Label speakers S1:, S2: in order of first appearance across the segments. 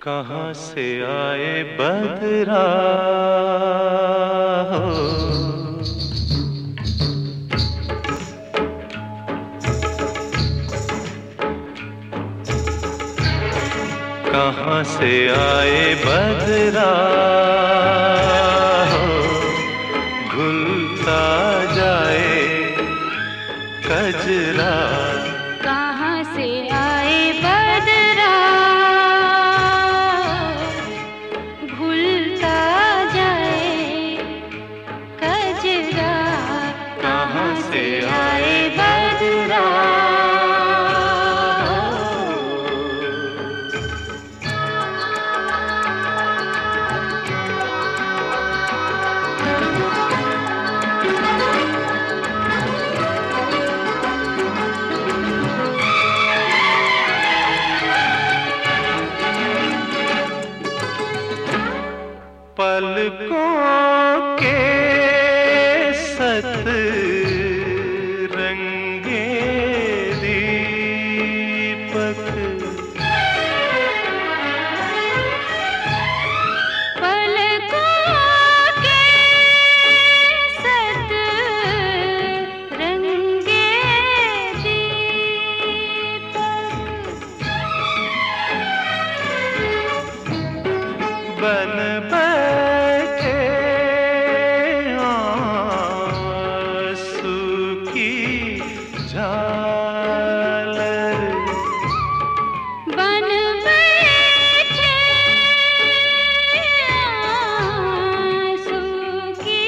S1: कहाँ से आए बदरा हो, कहाँ से आए बदरा हो, घुलता जाए कजरा।
S2: कहाँ से आए बदरा, घुलता जाए कजरा।
S1: कहाँ से आए बदरा। पलकों के सत रंगे दीपक,
S2: पलकों के सत रंगे दीपक,
S1: बन बैठे आंसू की झालर,
S2: बन बैठे आंसू की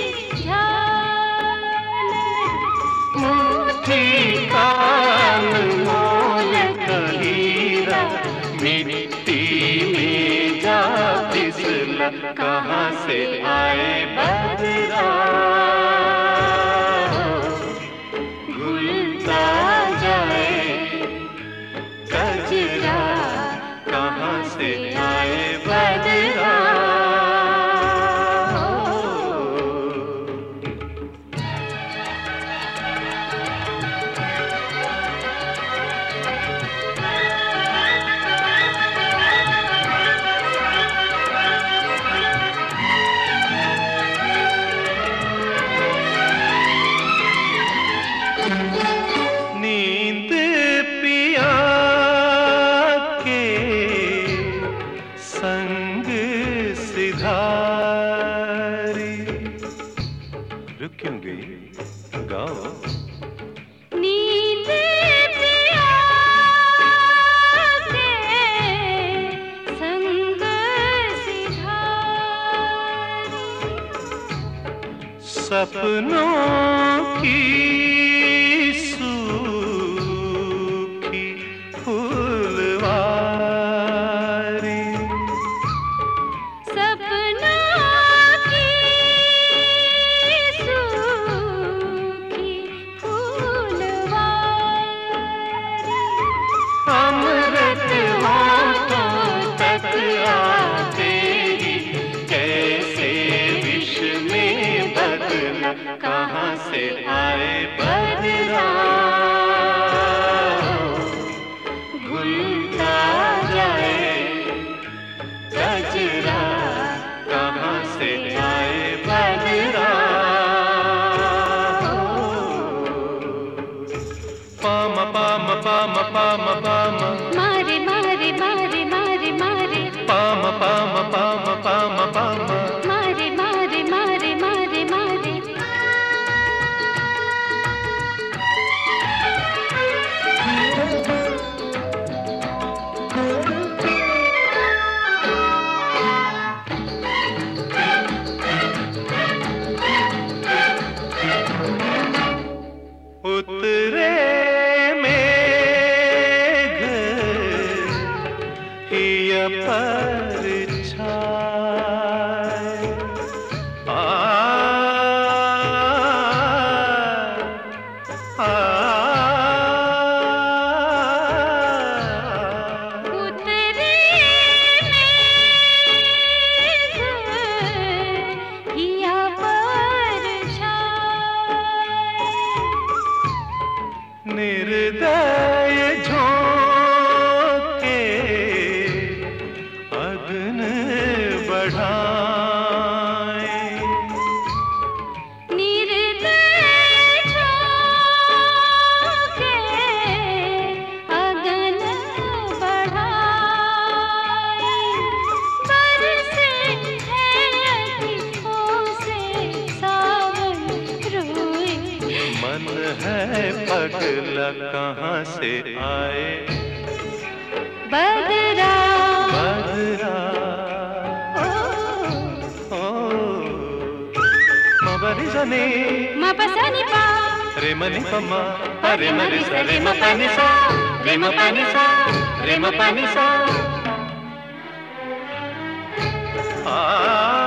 S2: झालर।
S1: मुट्ठी काल मोल का हीरा मिट्टी में जा फिसला। कहाँ से आए बदरा, घुलता जाए कजरा। कहाँ से आए बदरा। नींद पिया के संग सिधारी। रुक क्यों गई, गाओ।
S2: नींद पिया के संग सिधारी।
S1: सपनों की सूखी फूलवारी,
S2: सपनों की सूखी फूलवारी।
S1: अमृत होठों तक आते ही कैसे विष में बदला। कहाँ से आए बदरा, घुलता जाए कजरा। कहाँ से आए बदरा। पाम पाम पाम पाम पाम,
S2: मारे मारे मारे मारे मारे,
S1: पाम पाम पाम पाम पाम।
S2: मारे मारे मारे मारे मारे।
S1: उतरे मेघ हिया परछाए, आ आ
S2: उतरे मेघ हिया परछाए।
S1: निर्दय झोंके बदला कहाँ से आए
S2: बदरा
S1: बदला मबनी सनी
S2: मपसनी पा
S1: रे मनी पम्मा रे मनी सा रे म पानी सा रे म पानी सा रे म पानी सा